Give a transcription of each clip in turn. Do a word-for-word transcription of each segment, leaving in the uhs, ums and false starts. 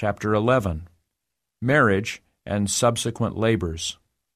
Chapter eleven. Marriage and Subsequent Labors.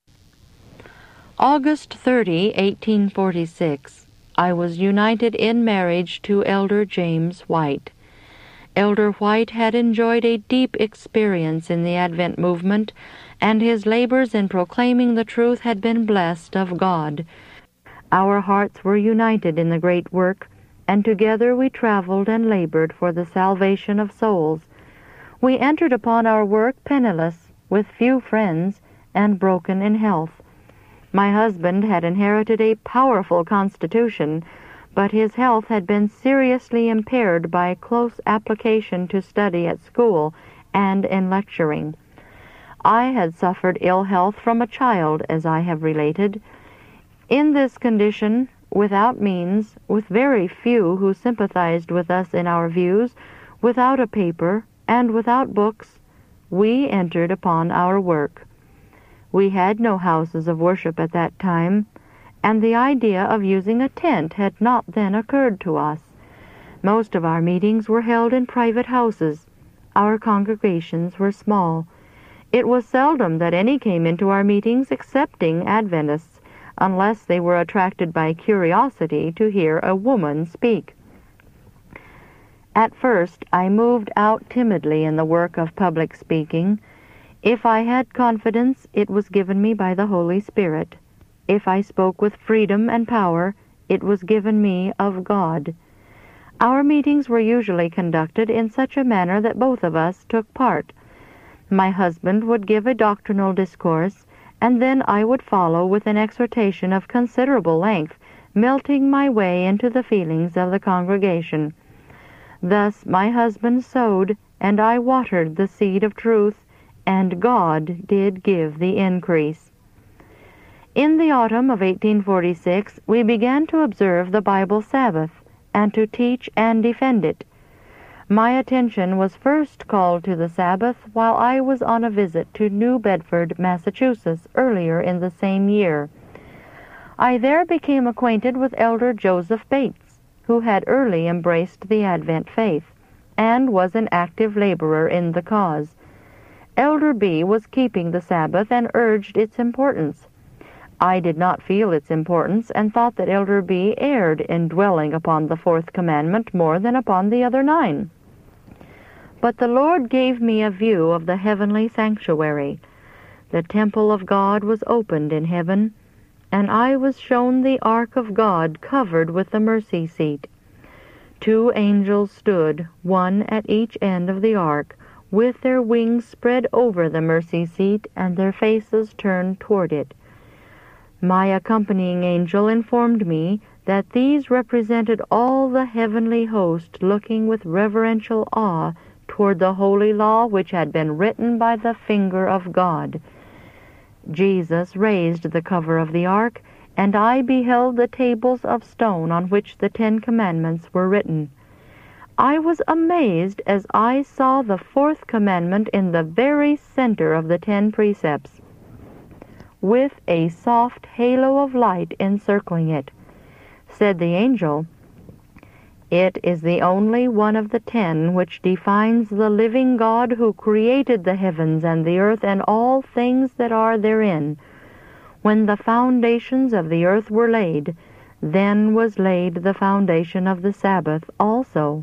August thirtieth, eighteen forty-six. I was united in marriage to Elder James White. Elder White had enjoyed a deep experience in the Advent movement, and his labors in proclaiming the truth had been blessed of God. Our hearts were united in the great work, and together we traveled and labored for the salvation of souls. We entered upon our work penniless, with few friends, and broken in health. My husband had inherited a powerful constitution, but his health had been seriously impaired by close application to study at school and in lecturing. I had suffered ill health from a child, as I have related. In this condition, without means, with very few who sympathized with us in our views, without a paper, and without books, we entered upon our work. We had no houses of worship at that time, and the idea of using a tent had not then occurred to us. Most of our meetings were held in private houses. Our congregations were small. It was seldom that any came into our meetings excepting Adventists, unless they were attracted by curiosity to hear a woman speak. At first I moved out timidly in the work of public speaking. If I had confidence, it was given me by the Holy Spirit. If I spoke with freedom and power, it was given me of God. Our meetings were usually conducted in such a manner that both of us took part. My husband would give a doctrinal discourse, and then I would follow with an exhortation of considerable length, melting my way into the feelings of the congregation. Thus my husband sowed, and I watered the seed of truth, and God did give the increase. In the autumn of eighteen forty-six, we began to observe the Bible Sabbath, and to teach and defend it. My attention was first called to the Sabbath while I was on a visit to New Bedford, Massachusetts, earlier in the same year. I there became acquainted with Elder Joseph Bates, who had early embraced the Advent faith, and was an active laborer in the cause. Elder B. was keeping the Sabbath and urged its importance. I did not feel its importance, and thought that Elder B. erred in dwelling upon the fourth commandment more than upon the other nine. But the Lord gave me a view of the heavenly sanctuary. The temple of God was opened in heaven, and I was shown the ark of God covered with the mercy seat. Two angels stood, one at each end of the ark, with their wings spread over the mercy seat and their faces turned toward it. My accompanying angel informed me that these represented all the heavenly host looking with reverential awe toward the holy law which had been written by the finger of God. Jesus raised the cover of the ark, and I beheld the tables of stone on which the Ten Commandments were written. I was amazed as I saw the fourth commandment in the very center of the ten precepts, with a soft halo of light encircling it. Said the angel, "It is the only one of the ten which defines the living God who created the heavens and the earth and all things that are therein. When the foundations of the earth were laid, then was laid the foundation of the Sabbath also."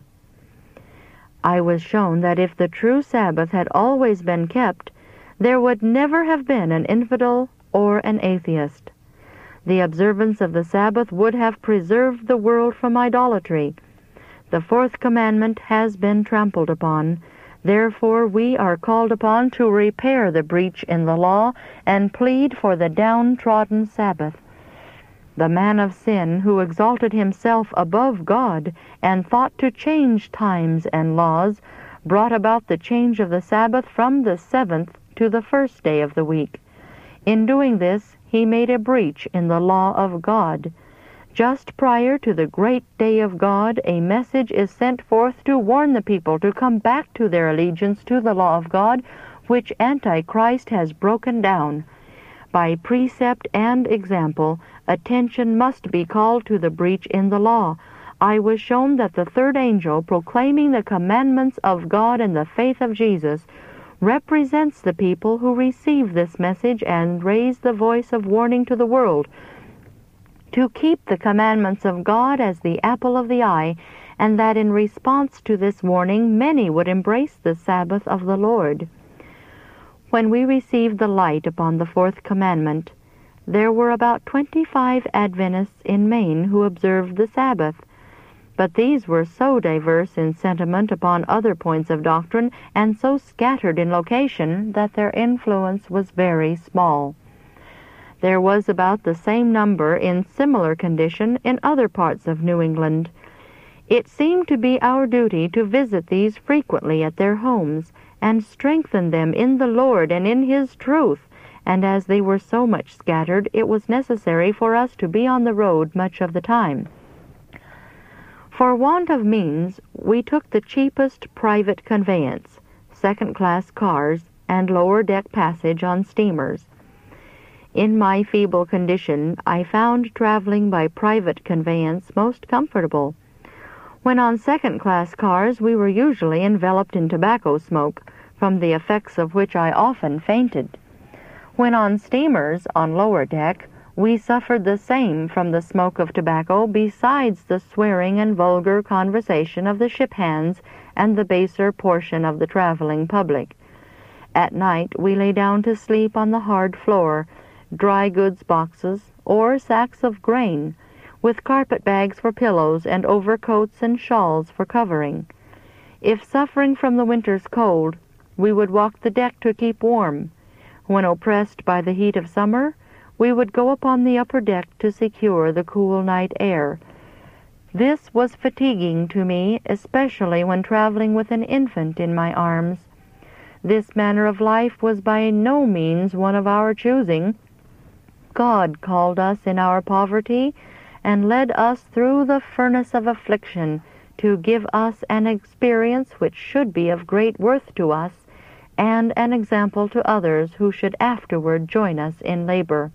I was shown that if the true Sabbath had always been kept, there would never have been an infidel or an atheist. The observance of the Sabbath would have preserved the world from idolatry. The fourth commandment has been trampled upon. Therefore we are called upon to repair the breach in the law and plead for the downtrodden Sabbath. The man of sin who exalted himself above God and thought to change times and laws brought about the change of the Sabbath from the seventh to the first day of the week. In doing this, he made a breach in the law of God. Just prior to the great day of God, a message is sent forth to warn the people to come back to their allegiance to the law of God, which Antichrist has broken down. By precept and example, attention must be called to the breach in the law. I was shown that the third angel, proclaiming the commandments of God and the faith of Jesus, represents the people who receive this message and raise the voice of warning to the world to keep the commandments of God as the apple of the eye, and that in response to this warning many would embrace the Sabbath of the Lord. When we received the light upon the fourth commandment, there were about twenty-five Adventists in Maine who observed the Sabbath, but these were so diverse in sentiment upon other points of doctrine and so scattered in location that their influence was very small. There was about the same number in similar condition in other parts of New England. It seemed to be our duty to visit these frequently at their homes and strengthen them in the Lord and in His truth, and as they were so much scattered, it was necessary for us to be on the road much of the time. For want of means, we took the cheapest private conveyance, second-class cars, and lower-deck passage on steamers. In my feeble condition, I found traveling by private conveyance most comfortable. When on second-class cars, we were usually enveloped in tobacco smoke, from the effects of which I often fainted. When on steamers, on lower deck, we suffered the same from the smoke of tobacco, besides the swearing and vulgar conversation of the ship hands and the baser portion of the traveling public. At night we lay down to sleep on the hard floor, dry goods boxes, or sacks of grain, with carpet bags for pillows and overcoats and shawls for covering. If suffering from the winter's cold, we would walk the deck to keep warm. When oppressed by the heat of summer, we would go upon the upper deck to secure the cool night air. This was fatiguing to me, especially when traveling with an infant in my arms. This manner of life was by no means one of our choosing. God called us in our poverty and led us through the furnace of affliction to give us an experience which should be of great worth to us and an example to others who should afterward join us in labor.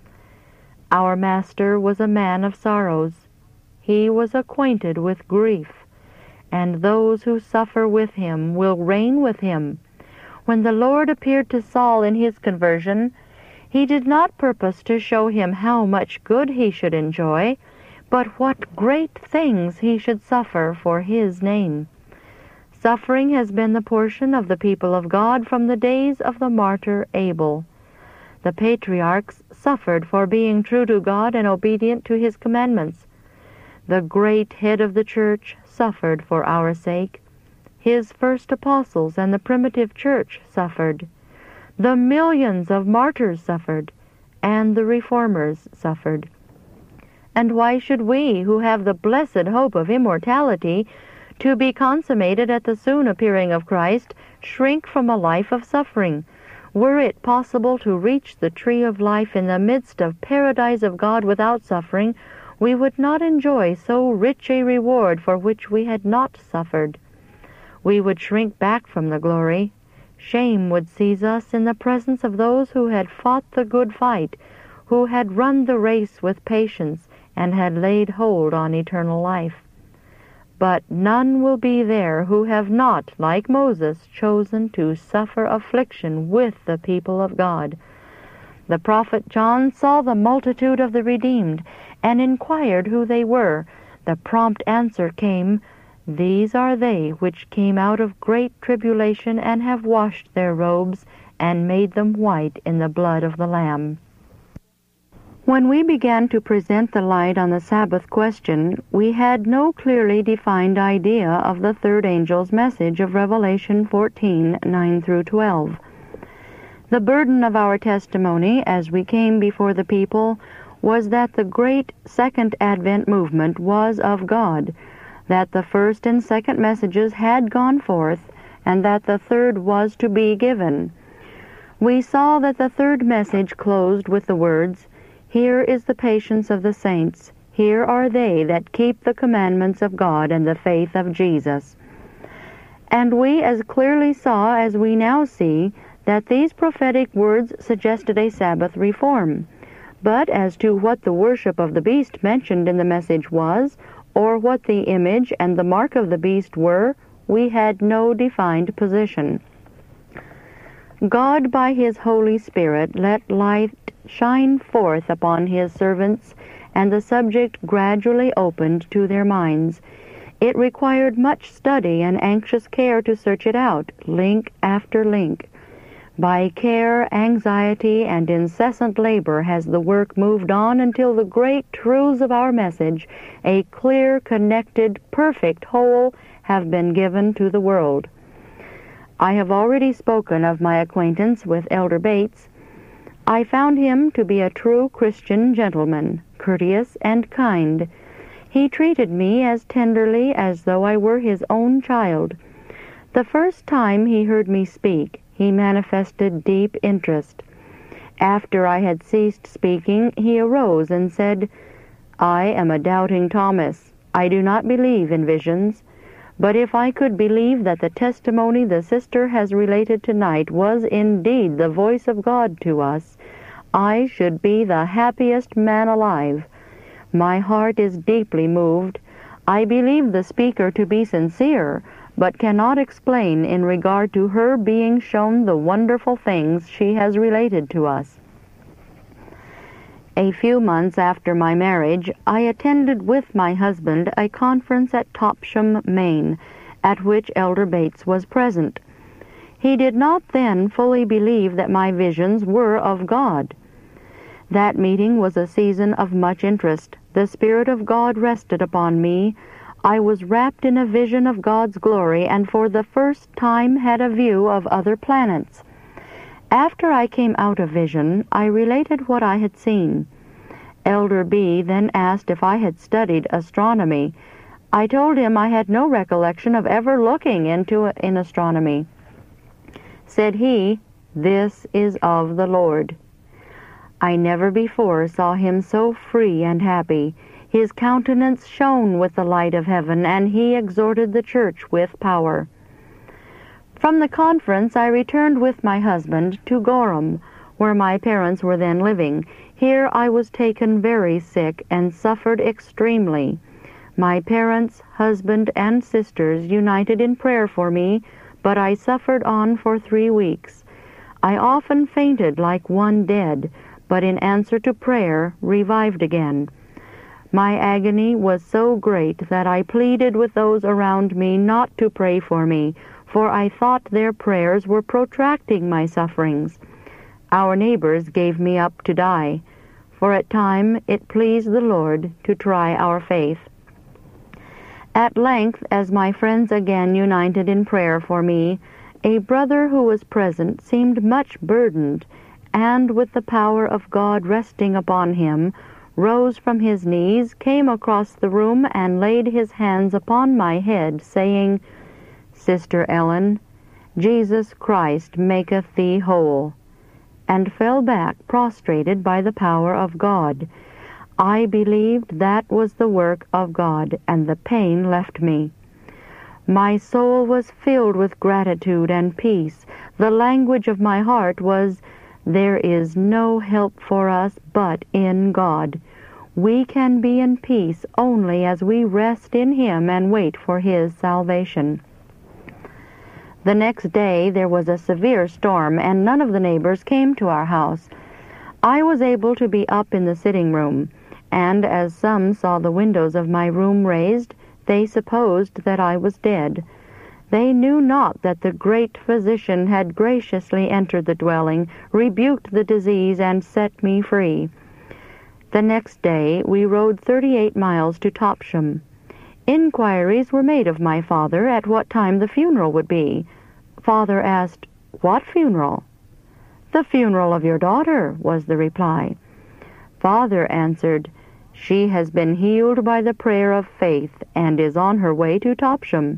Our Master was a man of sorrows. He was acquainted with grief, and those who suffer with him will reign with him. When the Lord appeared to Saul in his conversion, He did not purpose to show him how much good he should enjoy, but what great things he should suffer for His name. Suffering has been the portion of the people of God from the days of the martyr Abel. The patriarchs suffered for being true to God and obedient to His commandments. The great head of the church suffered for our sake. His first apostles and the primitive church suffered. The millions of martyrs suffered, and the reformers suffered. And why should we, who have the blessed hope of immortality, to be consummated at the soon appearing of Christ, shrink from a life of suffering? Were it possible to reach the tree of life in the midst of paradise of God without suffering, we would not enjoy so rich a reward for which we had not suffered. We would shrink back from the glory. Shame would seize us in the presence of those who had fought the good fight, who had run the race with patience, and had laid hold on eternal life. But none will be there who have not, like Moses, chosen to suffer affliction with the people of God. The prophet John saw the multitude of the redeemed, and inquired who they were. The prompt answer came, "These are they which came out of great tribulation, and have washed their robes, and made them white in the blood of the Lamb." When we began to present the light on the Sabbath question, we had no clearly defined idea of the third angel's message of Revelation fourteen, nine through twelve. The burden of our testimony as we came before the people was that the great Second Advent movement was of God, that the first and second messages had gone forth, and that the third was to be given. We saw that the third message closed with the words, "Here is the patience of the saints. Here are they that keep the commandments of God and the faith of Jesus." And we as clearly saw as we now see that these prophetic words suggested a Sabbath reform. But as to what the worship of the beast mentioned in the message was, or what the image and the mark of the beast were, we had no defined position. God, by His Holy Spirit, let light shine forth upon His servants, and the subject gradually opened to their minds. It required much study and anxious care to search it out, link after link. By care, anxiety, and incessant labor has the work moved on until the great truths of our message, a clear, connected, perfect whole, have been given to the world. I have already spoken of my acquaintance with Elder Bates. I found him to be a true Christian gentleman, courteous and kind. He treated me as tenderly as though I were his own child. The first time he heard me speak, he manifested deep interest. After I had ceased speaking, he arose and said, "I am a doubting Thomas. I do not believe in visions. But if I could believe that the testimony the sister has related tonight was indeed the voice of God to us, I should be the happiest man alive. My heart is deeply moved. I believe the speaker to be sincere, but cannot explain in regard to her being shown the wonderful things she has related to us." A few months after my marriage, I attended with my husband a conference at Topsham, Maine, at which Elder Bates was present. He did not then fully believe that my visions were of God. That meeting was a season of much interest. The Spirit of God rested upon me. I was wrapped in a vision of God's glory, and for the first time had a view of other planets. After I came out of vision, I related what I had seen. Elder B. then asked if I had studied astronomy. I told him I had no recollection of ever looking into in astronomy. Said he, "This is of the Lord." I never before saw him so free and happy. His countenance shone with the light of heaven, and he exhorted the church with power. From the conference I returned with my husband to Gorham, where my parents were then living. Here I was taken very sick and suffered extremely. My parents, husband, and sisters united in prayer for me, but I suffered on for three weeks. I often fainted like one dead, but in answer to prayer revived again. My agony was so great that I pleaded with those around me not to pray for me, for I thought their prayers were protracting my sufferings. Our neighbors gave me up to die, for at time it pleased the Lord to try our faith. At length, as my friends again united in prayer for me, a brother who was present seemed much burdened, and with the power of God resting upon him, rose from his knees, came across the room, and laid his hands upon my head, saying, "Sister Ellen, Jesus Christ maketh thee whole," and fell back prostrated by the power of God. I believed that was the work of God, and the pain left me. My soul was filled with gratitude and peace. The language of my heart was, "There is no help for us but in God. We can be in peace only as we rest in Him and wait for His salvation." The next day there was a severe storm, and none of the neighbors came to our house. I was able to be up in the sitting room, and as some saw the windows of my room raised, they supposed that I was dead. They knew not that the great Physician had graciously entered the dwelling, rebuked the disease, and set me free. The next day we rode thirty-eight miles to Topsham. Inquiries were made of my father at what time the funeral would be. Father asked, "What funeral?" "The funeral of your daughter," was the reply. Father answered, "She has been healed by the prayer of faith, and is on her way to Topsham."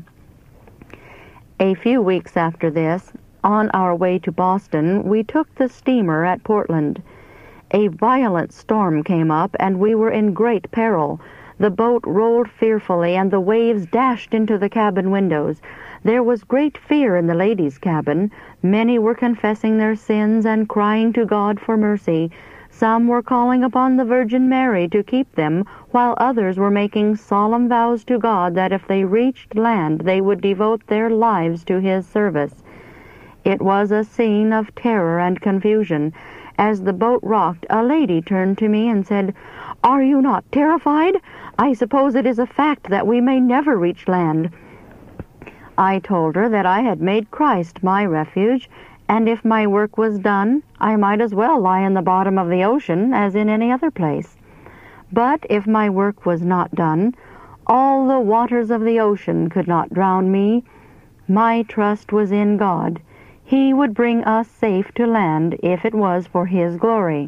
A few weeks after this, on our way to Boston, we took the steamer at Portland. A violent storm came up, and we were in great peril. The boat rolled fearfully, and the waves dashed into the cabin windows. There was great fear in the ladies' cabin. Many were confessing their sins and crying to God for mercy. Some were calling upon the Virgin Mary to keep them, while others were making solemn vows to God that if they reached land they would devote their lives to His service. It was a scene of terror and confusion. As the boat rocked, a lady turned to me and said, "Are you not terrified? I suppose it is a fact that we may never reach land." I told her that I had made Christ my refuge, and if my work was done, I might as well lie in the bottom of the ocean as in any other place. But if my work was not done, all the waters of the ocean could not drown me. My trust was in God. He would bring us safe to land if it was for His glory.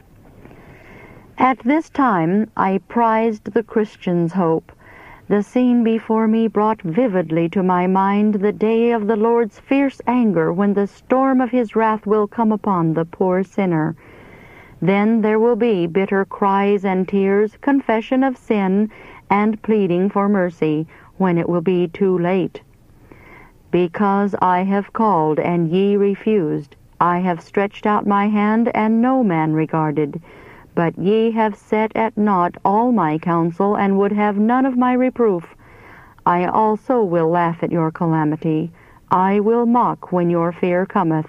At this time I prized the Christian's hope. The scene before me brought vividly to my mind the day of the Lord's fierce anger, when the storm of His wrath will come upon the poor sinner. Then there will be bitter cries and tears, confession of sin, and pleading for mercy, when it will be too late. "Because I have called, and ye refused. I have stretched out my hand, and no man regarded. But ye have set at naught all my counsel, and would have none of my reproof. I also will laugh at your calamity. I will mock when your fear cometh."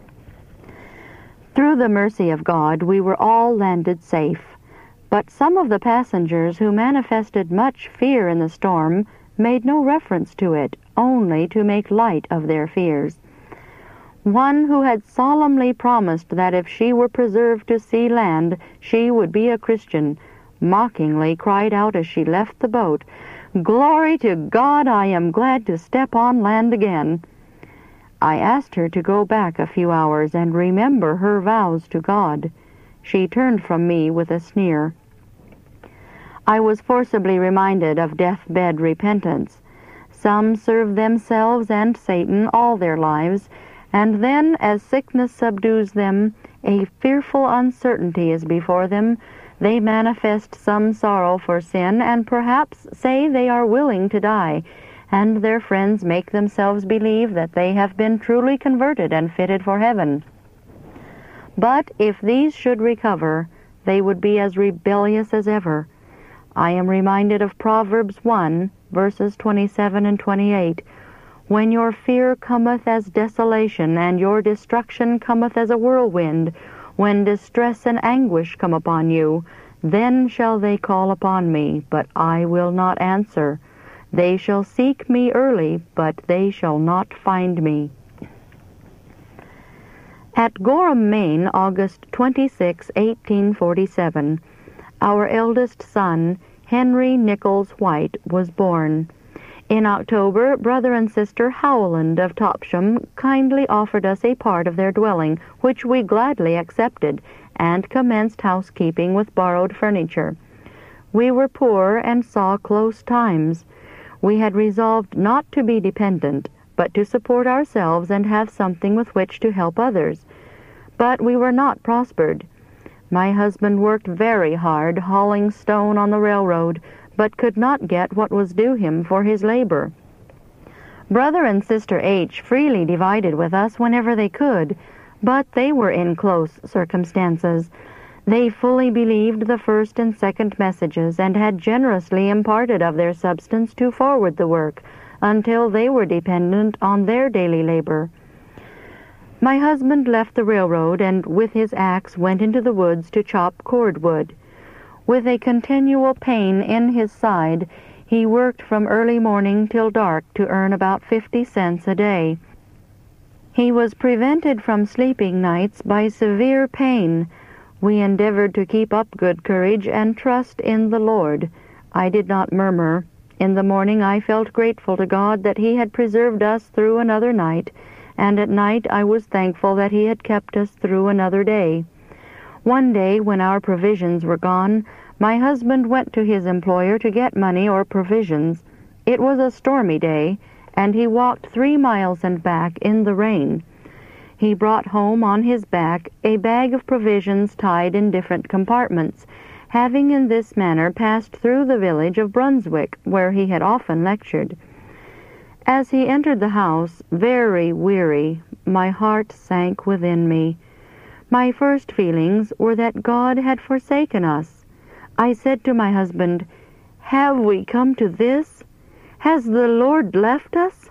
Through the mercy of God we were all landed safe. But some of the passengers who manifested much fear in the storm made no reference to it, only to make light of their fears. One who had solemnly promised that if she were preserved to see land, she would be a Christian, mockingly cried out as she left the boat, "Glory to God, I am glad to step on land again." I asked her to go back a few hours and remember her vows to God. She turned from me with a sneer. I was forcibly reminded of deathbed repentance. Some serve themselves and Satan all their lives, and then, as sickness subdues them, a fearful uncertainty is before them, they manifest some sorrow for sin, and perhaps say they are willing to die, and their friends make themselves believe that they have been truly converted and fitted for heaven. But if these should recover, they would be as rebellious as ever. I am reminded of Proverbs one, verses twenty-seven and twenty-eight, "When your fear cometh as desolation, and your destruction cometh as a whirlwind, when distress and anguish come upon you, then shall they call upon me, but I will not answer. They shall seek me early, but they shall not find me." At Gorham, Maine, August twenty-sixth, eighteen forty-seven, our eldest son, Henry Nichols White, was born. In October, brother and sister Howland of Topsham kindly offered us a part of their dwelling, which we gladly accepted, and commenced housekeeping with borrowed furniture. We were poor and saw close times. We had resolved not to be dependent, but to support ourselves and have something with which to help others. But we were not prospered. My husband worked very hard hauling stone on the railroad, but could not get what was due him for his labor. Brother and sister H. freely divided with us whenever they could, but they were in close circumstances. They fully believed the first and second messages, and had generously imparted of their substance to forward the work, until they were dependent on their daily labor. My husband left the railroad, and with his axe went into the woods to chop cordwood. With a continual pain in his side, he worked from early morning till dark to earn about fifty cents a day. He was prevented from sleeping nights by severe pain. We endeavored to keep up good courage and trust in the Lord. I did not murmur. In the morning I felt grateful to God that He had preserved us through another night, and at night I was thankful that He had kept us through another day. One day, when our provisions were gone, my husband went to his employer to get money or provisions. It was a stormy day, and he walked three miles and back in the rain. He brought home on his back a bag of provisions tied in different compartments, having in this manner passed through the village of Brunswick, where he had often lectured. As he entered the house, very weary, my heart sank within me. My first feelings were that God had forsaken us. I said to my husband, "Have we come to this? Has the Lord left us?"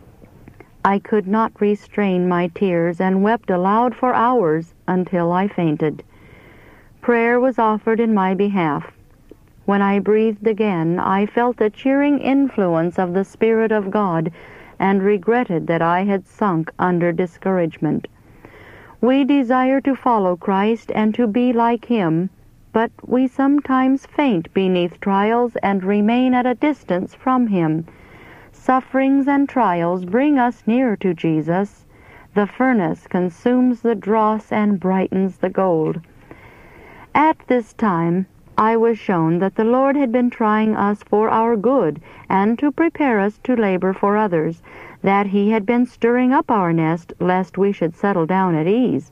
I could not restrain my tears and wept aloud for hours until I fainted. Prayer was offered in my behalf. When I breathed again, I felt the cheering influence of the Spirit of God and regretted that I had sunk under discouragement. We desire to follow Christ and to be like Him, but we sometimes faint beneath trials and remain at a distance from Him. Sufferings and trials bring us near to Jesus. The furnace consumes the dross and brightens the gold. At this time, I was shown that the Lord had been trying us for our good and to prepare us to labor for others, that He had been stirring up our nest lest we should settle down at ease.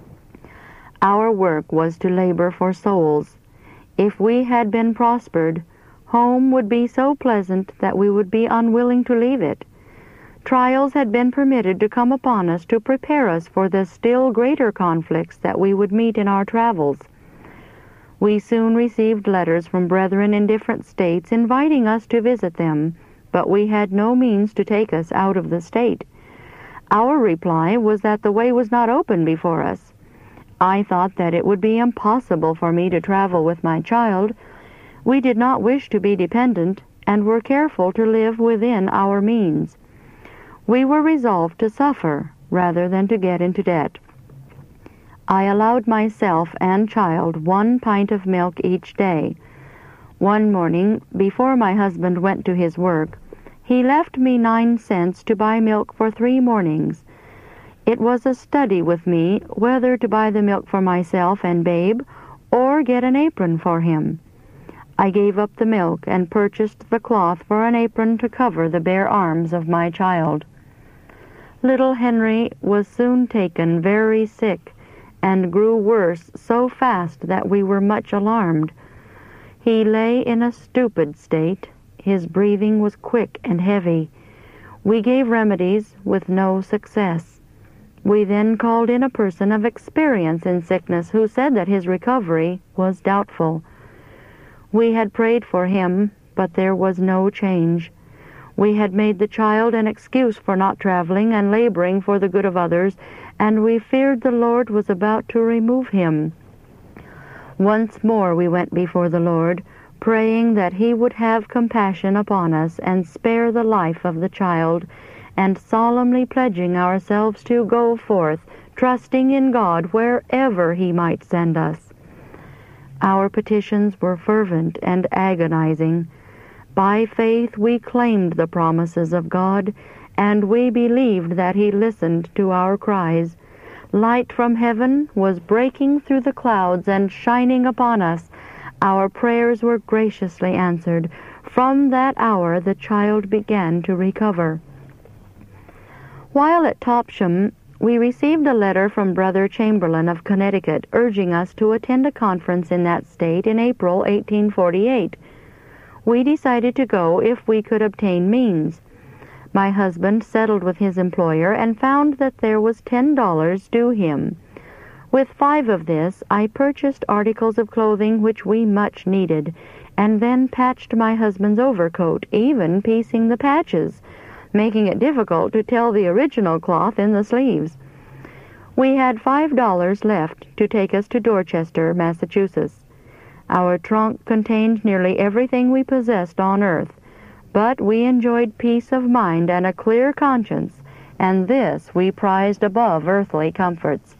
Our work was to labor for souls. If we had been prospered, home would be so pleasant that we would be unwilling to leave it. Trials had been permitted to come upon us to prepare us for the still greater conflicts that we would meet in our travels. We soon received letters from brethren in different states inviting us to visit them, but we had no means to take us out of the state. Our reply was that the way was not open before us. I thought that it would be impossible for me to travel with my child. We did not wish to be dependent, and were careful to live within our means. We were resolved to suffer rather than to get into debt. I allowed myself and child one pint of milk each day. One morning, before my husband went to his work, he left me nine cents to buy milk for three mornings. It was a study with me whether to buy the milk for myself and Babe or get an apron for him. I gave up the milk and purchased the cloth for an apron to cover the bare arms of my child. Little Henry was soon taken very sick, and grew worse so fast that we were much alarmed. He lay in a stupid state. His breathing was quick and heavy. We gave remedies with no success. We then called in a person of experience in sickness who said that his recovery was doubtful. We had prayed for him, but there was no change. We had made the child an excuse for not traveling and laboring for the good of others, and we feared the Lord was about to remove him. Once more we went before the Lord, praying that He would have compassion upon us and spare the life of the child, and solemnly pledging ourselves to go forth, trusting in God wherever He might send us. Our petitions were fervent and agonizing. By faith we claimed the promises of God, and we believed that He listened to our cries. Light from heaven was breaking through the clouds and shining upon us. Our prayers were graciously answered. From that hour the child began to recover. While at Topsham, we received a letter from Brother Chamberlain of Connecticut urging us to attend a conference in that state in April eighteen forty-eight. We decided to go if we could obtain means. My husband settled with his employer and found that there was ten dollars due him. With five of this, I purchased articles of clothing which we much needed, and then patched my husband's overcoat, even piecing the patches, making it difficult to tell the original cloth in the sleeves. We had five dollars left to take us to Dorchester, Massachusetts. Our trunk contained nearly everything we possessed on earth, but we enjoyed peace of mind and a clear conscience, and this we prized above earthly comforts.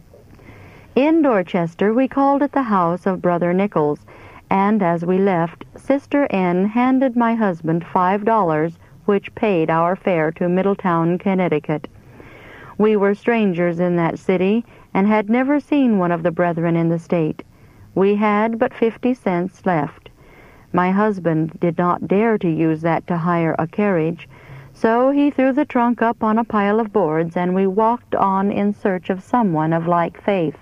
In Dorchester we called at the house of Brother Nichols, and as we left, Sister N handed my husband five dollars, which paid our fare to Middletown, Connecticut. We were strangers in that city, and had never seen one of the brethren in the state. We had but fifty cents left. My husband did not dare to use that to hire a carriage, so he threw the trunk up on a pile of boards, and we walked on in search of someone of like faith.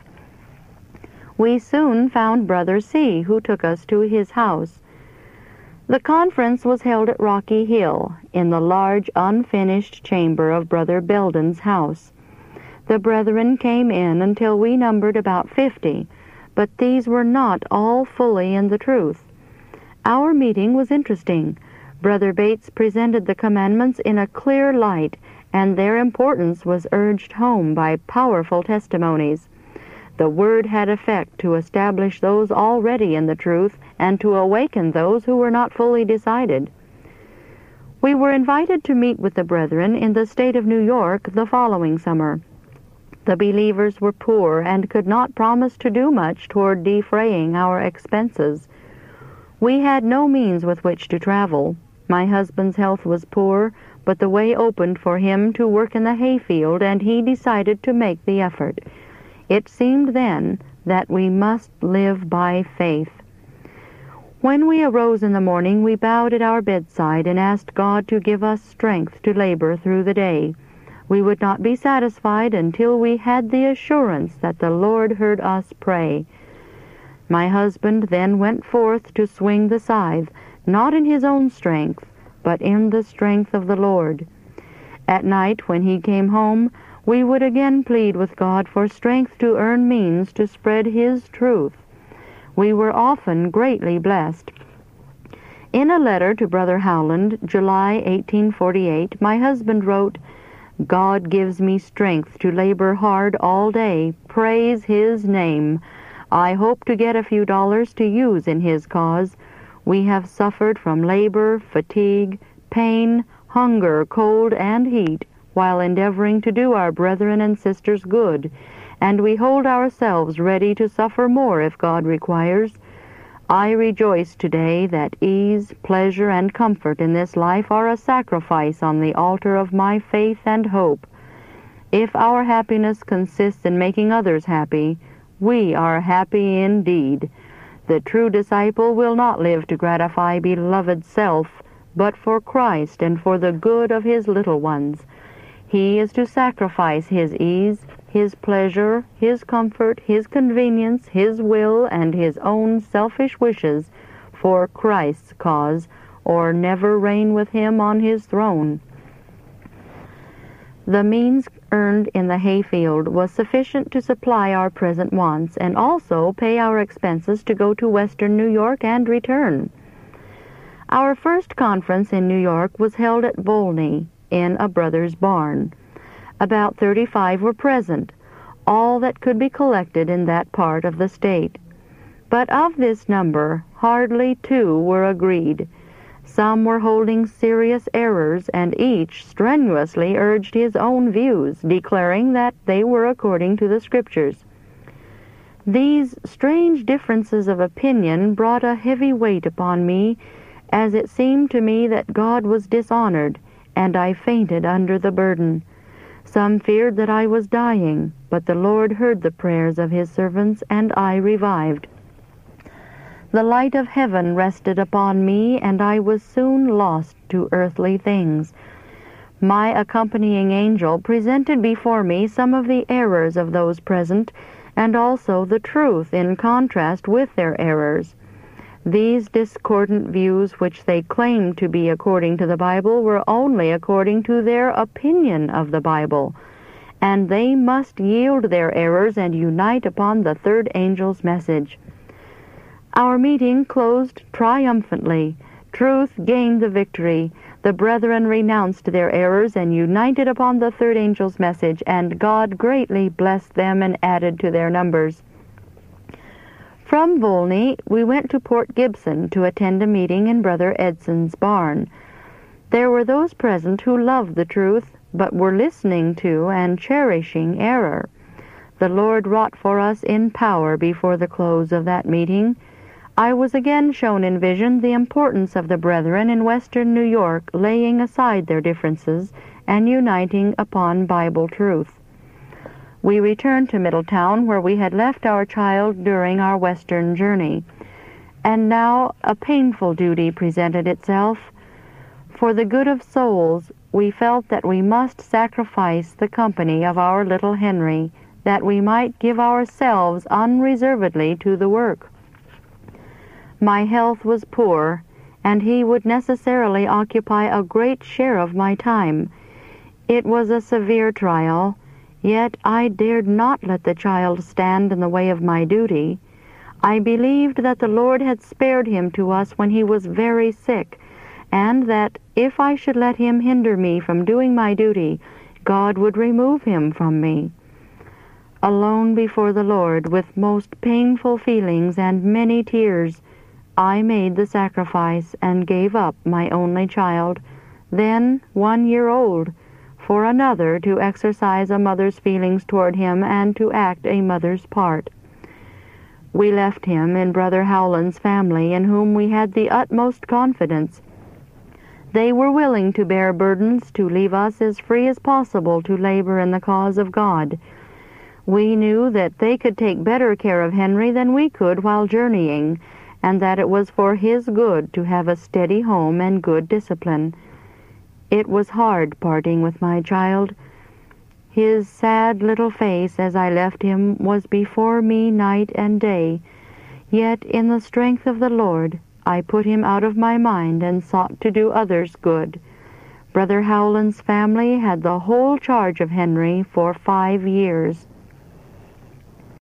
We soon found Brother C., who took us to his house. The conference was held at Rocky Hill, in the large unfinished chamber of Brother Belden's house. The brethren came in until we numbered about fifty, but these were not all fully in the truth. Our meeting was interesting. Brother Bates presented the commandments in a clear light, and their importance was urged home by powerful testimonies. The Word had effect to establish those already in the truth and to awaken those who were not fully decided. We were invited to meet with the brethren in the state of New York the following summer. The believers were poor and could not promise to do much toward defraying our expenses. We had no means with which to travel. My husband's health was poor, but the way opened for him to work in the hayfield, and he decided to make the effort. It seemed then that we must live by faith. When we arose in the morning, we bowed at our bedside and asked God to give us strength to labor through the day. We would not be satisfied until we had the assurance that the Lord heard us pray. My husband then went forth to swing the scythe, not in his own strength, but in the strength of the Lord. At night, when he came home, we would again plead with God for strength to earn means to spread His truth. We were often greatly blessed. In a letter to Brother Howland, July eighteen forty-eight, my husband wrote, "God gives me strength to labor hard all day. Praise His name. I hope to get a few dollars to use in His cause. We have suffered from labor, fatigue, pain, hunger, cold, and heat, while endeavoring to do our brethren and sisters good, and we hold ourselves ready to suffer more if God requires. I rejoice today that ease, pleasure, and comfort in this life are a sacrifice on the altar of my faith and hope. If our happiness consists in making others happy, we are happy indeed. The true disciple will not live to gratify beloved self, but for Christ and for the good of his little ones. He is to sacrifice his ease, his pleasure, his comfort, his convenience, his will, and his own selfish wishes for Christ's cause, or never reign with him on his throne. The means earned in the hayfield was sufficient to supply our present wants, and also pay our expenses to go to western New York and return. Our first conference in New York was held at Volney, in a brother's barn. About thirty-five were present, all that could be collected in that part of the state. But of this number, hardly two were agreed. Some were holding serious errors, and each strenuously urged his own views, declaring that they were according to the Scriptures. These strange differences of opinion brought a heavy weight upon me, as it seemed to me that God was dishonored, and I fainted under the burden. Some feared that I was dying, but the Lord heard the prayers of His servants, and I revived. The light of heaven rested upon me, and I was soon lost to earthly things. My accompanying angel presented before me some of the errors of those present, and also the truth in contrast with their errors. These discordant views, which they claimed to be according to the Bible, were only according to their opinion of the Bible, and they must yield their errors and unite upon the third angel's message. Our meeting closed triumphantly. Truth gained the victory. The brethren renounced their errors and united upon the third angel's message, and God greatly blessed them and added to their numbers. From Volney, we went to Port Gibson to attend a meeting in Brother Edson's barn. There were those present who loved the truth, but were listening to and cherishing error. The Lord wrought for us in power before the close of that meeting. I was again shown in vision the importance of the brethren in western New York laying aside their differences and uniting upon Bible truth. We returned to Middletown, where we had left our child during our western journey. And now a painful duty presented itself. For the good of souls, we felt that we must sacrifice the company of our little Henry, that we might give ourselves unreservedly to the work. My health was poor, and he would necessarily occupy a great share of my time. It was a severe trial. Yet I dared not let the child stand in the way of my duty. I believed that the Lord had spared him to us when he was very sick, and that if I should let him hinder me from doing my duty, God would remove him from me. Alone before the Lord, with most painful feelings and many tears, I made the sacrifice and gave up my only child, then one year old, for another to exercise a mother's feelings toward him and to act a mother's part. We left him in Brother Howland's family, in whom we had the utmost confidence. They were willing to bear burdens to leave us as free as possible to labor in the cause of God. We knew that they could take better care of Henry than we could while journeying, and that it was for his good to have a steady home and good discipline. It was hard parting with my child. His sad little face as I left him was before me night and day, yet in the strength of the Lord I put him out of my mind and sought to do others good. Brother Howland's family had the whole charge of Henry for five years.